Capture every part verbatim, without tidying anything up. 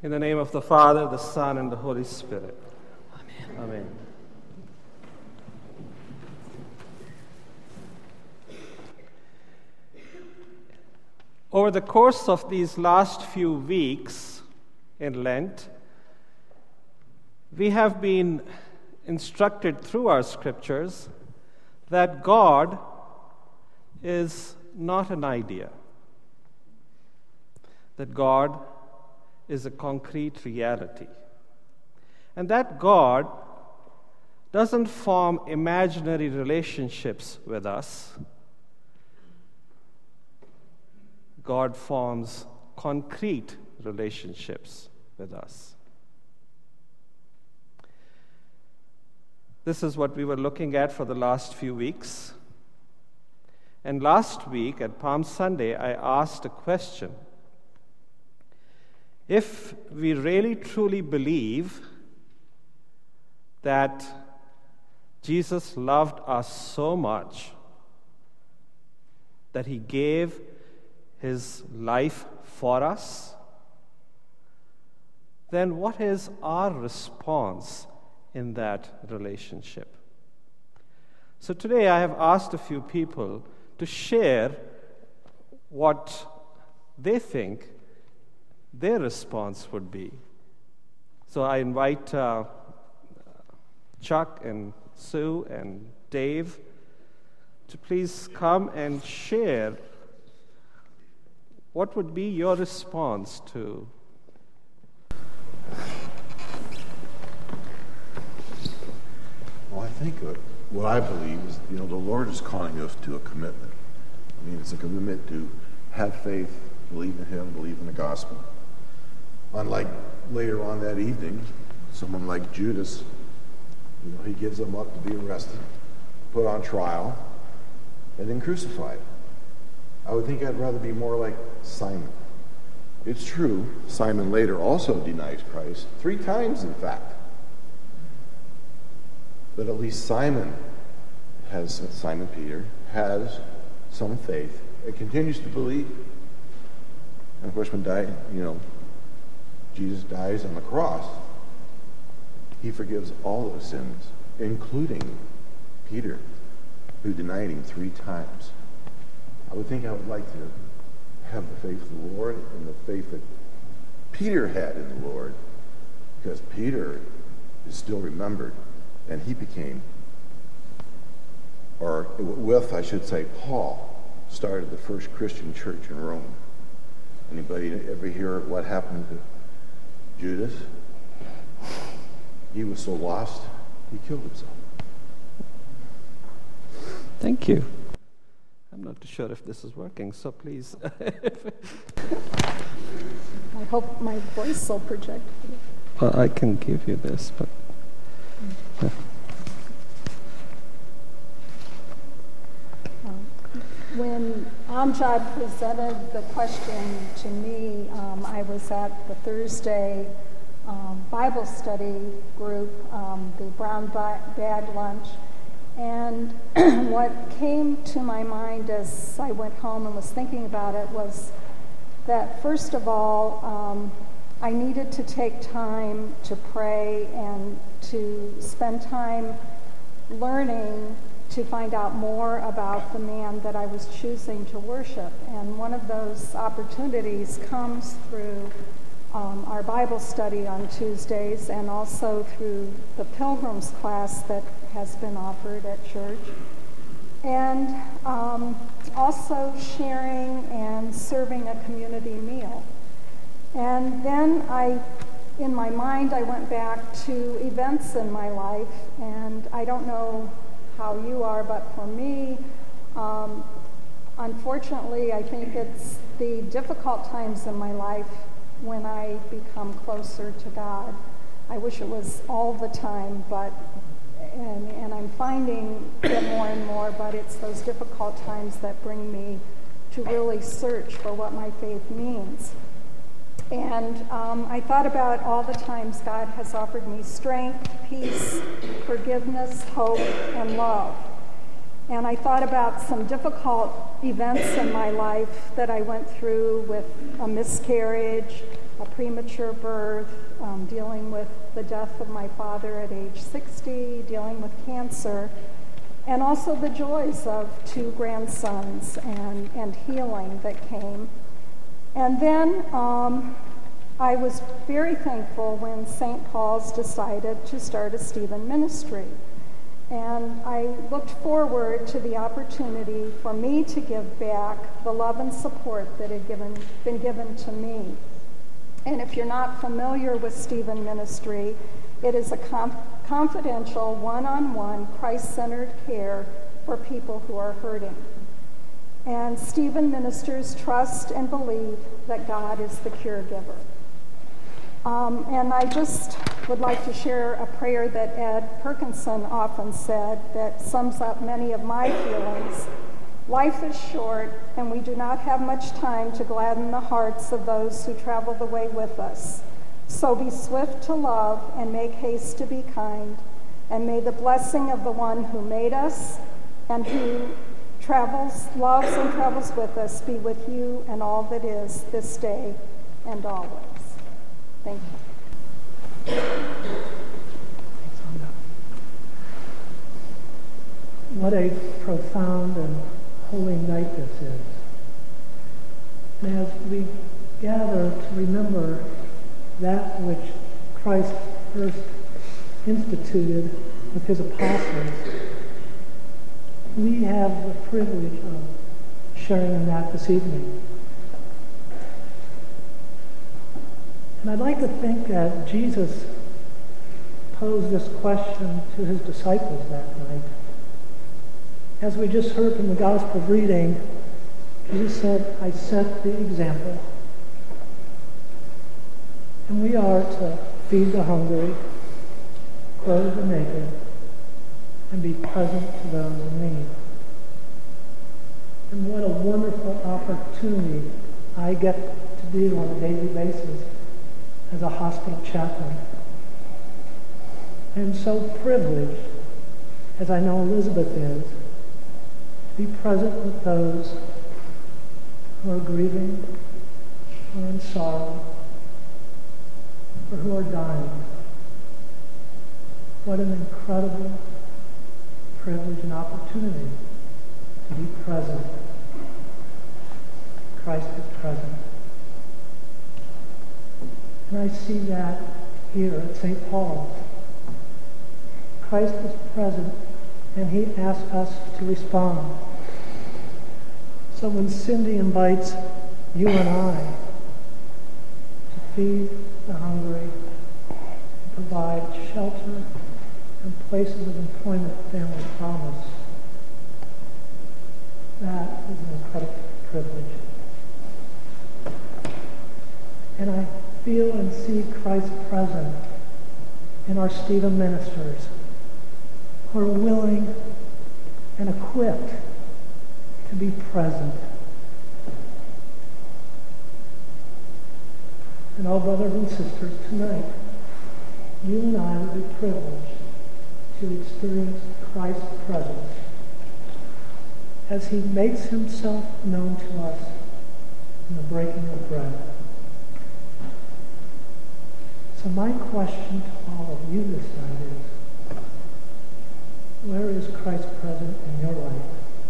In the name of the Father, the Son, and the Holy Spirit. Amen. Amen. Over the course of these last few weeks in Lent, we have been instructed through our scriptures that God is not an idea, that God is a concrete reality, and that God doesn't form imaginary relationships with us. God forms concrete relationships with us. This is what we were looking at for the last few weeks. And last week at Palm Sunday, I asked a question. If we really truly believe that Jesus loved us so much that he gave his life for us, then what is our response in that relationship? So today I have asked a few people to share what they think their response would be. So I invite uh, Chuck and Sue and Dave to please come and share what would be your response to. Well, I think uh, what I believe is, you know, the Lord is calling us to a commitment. I mean, it's a commitment to have faith, believe in him, believe in the gospel. Unlike later on that evening, someone like Judas, you know, he gives them up to be arrested, put on trial, and then crucified. I would think I'd rather be more like Simon. It's true, Simon later also denies Christ, three times in fact. But at least Simon has, Simon Peter, has some faith and continues to believe. And of course, when die, you know, Jesus dies on the cross, he forgives all those sins, including Peter, who denied him three times. I would think I would like to have the faith of the Lord and the faith that Peter had in the Lord, because Peter is still remembered, and he became, or with, I should say, Paul started the first Christian church in Rome. Anybody ever hear what happened to Judas? He was so lost, he killed himself. Thank you. I'm not too sure if this is working, so please. I hope my voice will project. Well, I can give you this, but... Yeah. When Amjad presented the question to me, um, I was at the Thursday um, Bible study group, um, the brown bag lunch, and what came to my mind as I went home and was thinking about it was that, first of all, um, I needed to take time to pray and to spend time learning to find out more about the man that I was choosing to worship. And one of those opportunities comes through um, our Bible study on Tuesdays and also through the Pilgrims class that has been offered at church. And um, also sharing and serving a community meal. And then I, in my mind, I went back to events in my life, and I don't know how you are, but for me, um, unfortunately, I think it's the difficult times in my life when I become closer to God. I wish it was all the time, but and, and I'm finding it more and more, but it's those difficult times that bring me to really search for what my faith means. And um, I thought about all the times God has offered me strength, peace, forgiveness, hope, and love. And I thought about some difficult events in my life that I went through with a miscarriage, a premature birth, um, dealing with the death of my father at age sixty, dealing with cancer, and also the joys of two grandsons and, and healing that came. And then um, I was very thankful when Saint Paul's decided to start a Stephen ministry. And I looked forward to the opportunity for me to give back the love and support that had given, been given to me. And if you're not familiar with Stephen Ministry, it is a com- confidential, one-on-one, Christ-centered care for people who are hurting. And Stephen ministers trust and believe that God is the cure giver. Um, and I just would like to share a prayer that Ed Perkinson often said that sums up many of my feelings. Life is short, and we do not have much time to gladden the hearts of those who travel the way with us. So be swift to love and make haste to be kind, and may the blessing of the one who made us and who travels, loves and travels with us be with you and all that is this day and always. Thank you. What a profound and holy night this is. And as we gather to remember that which Christ first instituted with his apostles, we have the privilege of sharing in that this evening. And I'd like to think that Jesus posed this question to his disciples that night. As we just heard from the Gospel reading, Jesus said, I set the example. And we are to feed the hungry, clothe the naked, and be present to those in need. And what a wonderful opportunity I get to do on a daily basis as a hospital chaplain. And so privileged, as I know Elizabeth is, to be present with those who are grieving, who are in sorrow, or who are dying. What an incredible privilege and opportunity to be present. Christ is present. And I see that here at Saint Paul's. Christ is present, and he asks us to respond. So when Cindy invites you and I to feed the hungry, to provide shelter and places of employment, family promise, that is an incredible privilege. And I feel and see Christ present in our Stephen ministers who are willing and equipped to be present. And all brothers and sisters, tonight, you and I will be privileged to experience Christ's presence as he makes himself known to us in the breaking of bread. So my question to all of you this night is, where is Christ present in your life?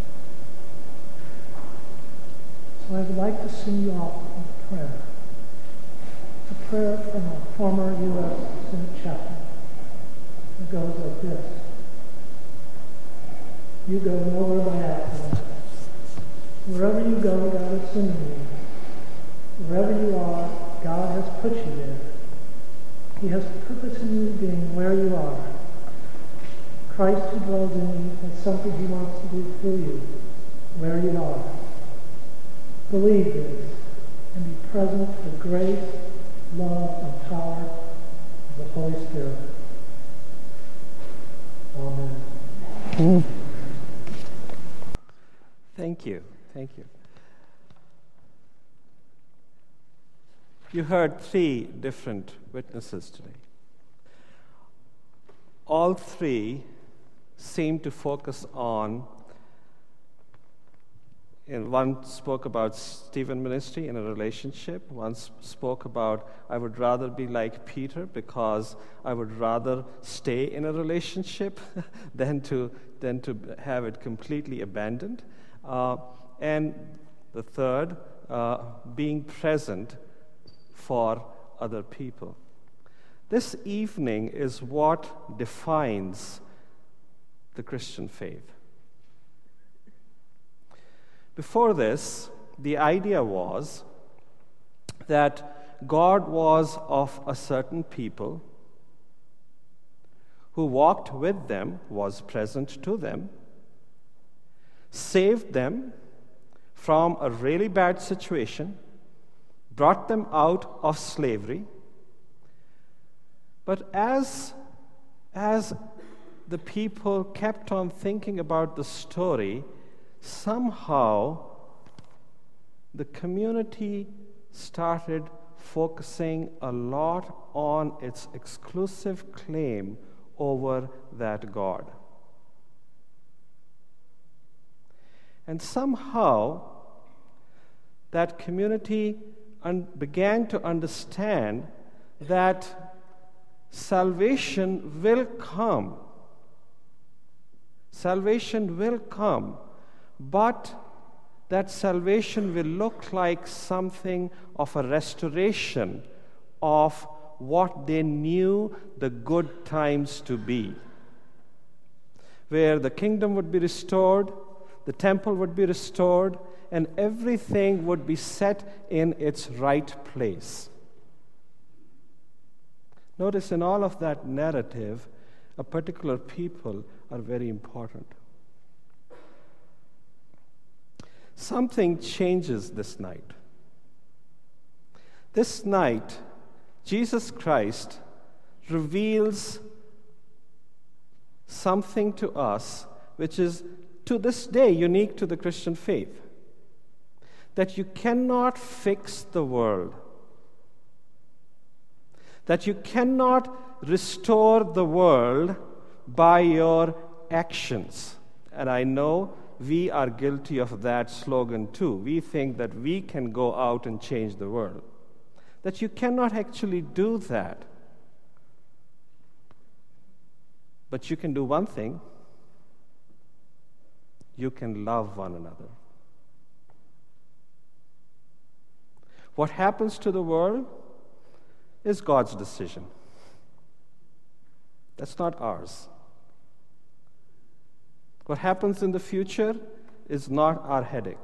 So I would like to sing you off with a prayer. It's a prayer from a former U S Senate chaplain. It goes like this. You go nowhere by accident. Wherever you go, God is sending you. Wherever you are, God has put you there. He has purpose in you being where you are. Christ who dwells in you has something he wants to do through you, where you are. Believe this and be present for the grace, love, and power of the Holy Spirit. Amen. Mm. Thank you. Thank you. You heard three different witnesses today. All three seem to focus on in one spoke about Stephen ministry in a relationship. One s- spoke about, I would rather be like Peter because I would rather stay in a relationship than to than to have it completely abandoned. Uh, and the third, uh, being present for other people. This evening is what defines the Christian faith. Before this, the idea was that God was of a certain people, who walked with them, was present to them, saved them from a really bad situation, brought them out of slavery. But as, as the people kept on thinking about the story, somehow the community started focusing a lot on its exclusive claim over that God. And somehow that community un- began to understand that salvation will come. Salvation will come, but that salvation will look like something of a restoration of what they knew the good times to be, where the kingdom would be restored, the temple would be restored, and everything would be set in its right place. Notice in all of that narrative, a particular people are very important. Something changes this night. This night, Jesus Christ reveals something to us which is to this day unique to the Christian faith. That you cannot fix the world. That you cannot restore the world by your actions. And I know we are guilty of that slogan too. We think that we can go out and change the world. That you cannot actually do that. But you can do one thing. You can love one another. What happens to the world is God's decision. That's not ours. What happens in the future is not our headache.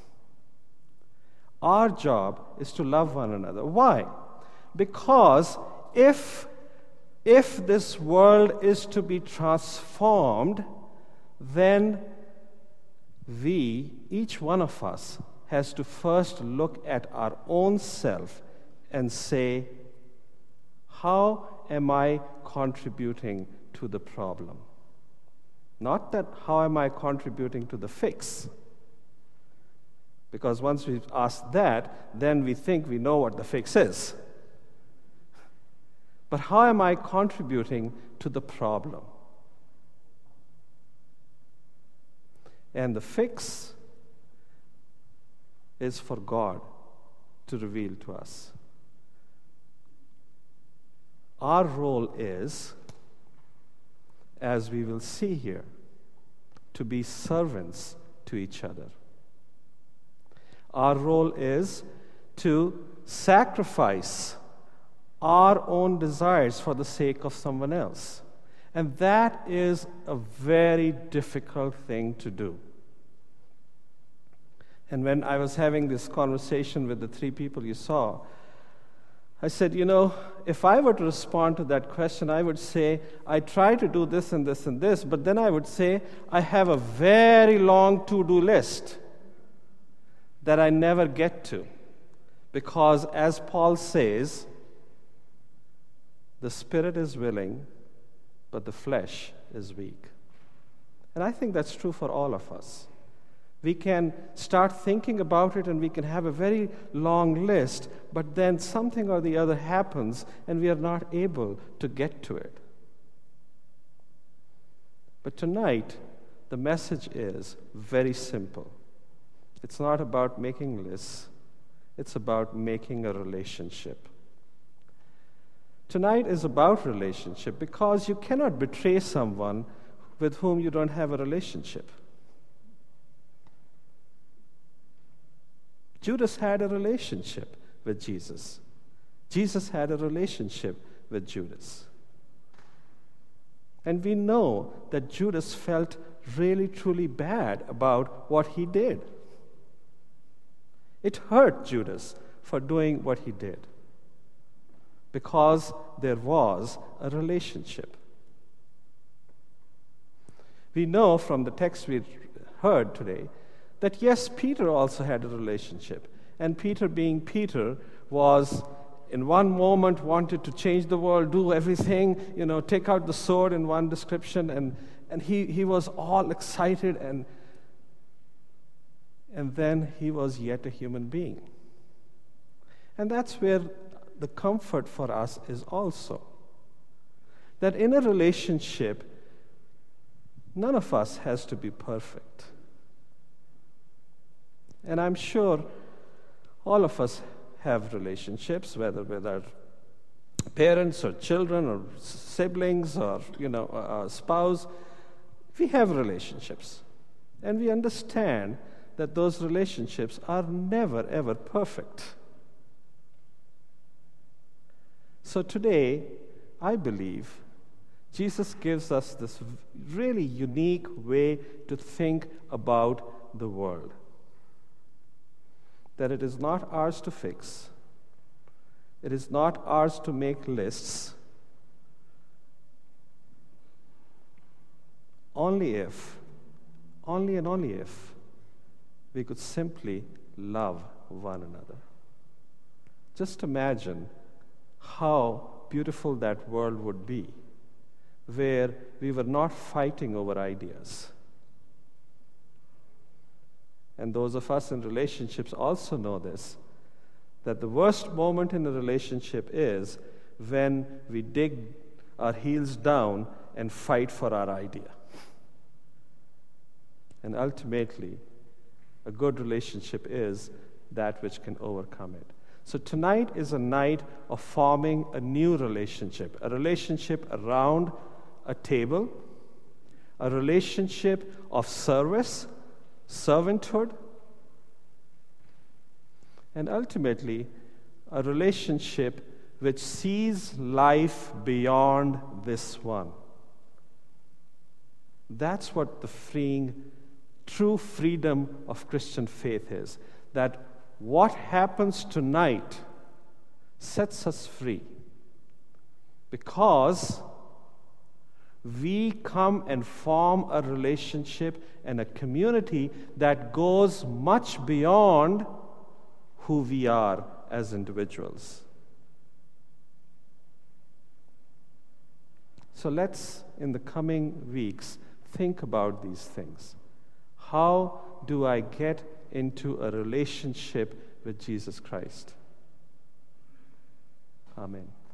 Our job is to love one another. Why? Because if, if this world is to be transformed, then we, each one of us, has to first look at our own self and say, how am I contributing to the problem? Not that how am I contributing to the fix? Because once we've asked that, then we think we know what the fix is. But how am I contributing to the problem? And the fix is for God to reveal to us. Our role is, as we will see here, to be servants to each other. Our role is to sacrifice our own desires for the sake of someone else. And that is a very difficult thing to do. And when I was having this conversation with the three people you saw, I said, you know, if I were to respond to that question, I would say, I try to do this and this and this, but then I would say, I have a very long to-do list that I never get to. Because as Paul says, the spirit is willing, but the flesh is weak. And I think that's true for all of us. We can start thinking about it and we can have a very long list, but then something or the other happens and we are not able to get to it. But tonight, the message is very simple. It's not about making lists. It's about making a relationship. Tonight is about relationship because you cannot betray someone with whom you don't have a relationship. Judas had a relationship with Jesus. Jesus had a relationship with Judas. And we know that Judas felt really, truly bad about what he did. It hurt Judas for doing what he did because there was a relationship. We know from the text we heard today that yes, Peter also had a relationship. And Peter, being Peter, was in one moment wanted to change the world, do everything, you know, take out the sword in one description, and, and he, he was all excited, and, and then he was yet a human being. And that's where the comfort for us is also. That in a relationship, none of us has to be perfect. And I'm sure all of us have relationships, whether with our parents or children or siblings or, you know, a spouse. We have relationships. And we understand that those relationships are never, ever perfect. So today, I believe Jesus gives us this really unique way to think about the world. That it is not ours to fix. It is not ours to make lists. Only if, only and only if, we could simply love one another. Just imagine how beautiful that world would be, where we were not fighting over ideas. And those of us in relationships also know this, that the worst moment in a relationship is when we dig our heels down and fight for our idea. And ultimately, a good relationship is that which can overcome it. So tonight is a night of forming a new relationship, a relationship around a table, a relationship of service, servanthood, and ultimately a relationship which sees life beyond this one. That's what the freeing, true freedom of Christian faith is. That what happens tonight sets us free because we come and form a relationship and a community that goes much beyond who we are as individuals. So let's, in the coming weeks, think about these things. How do I get into a relationship with Jesus Christ? Amen.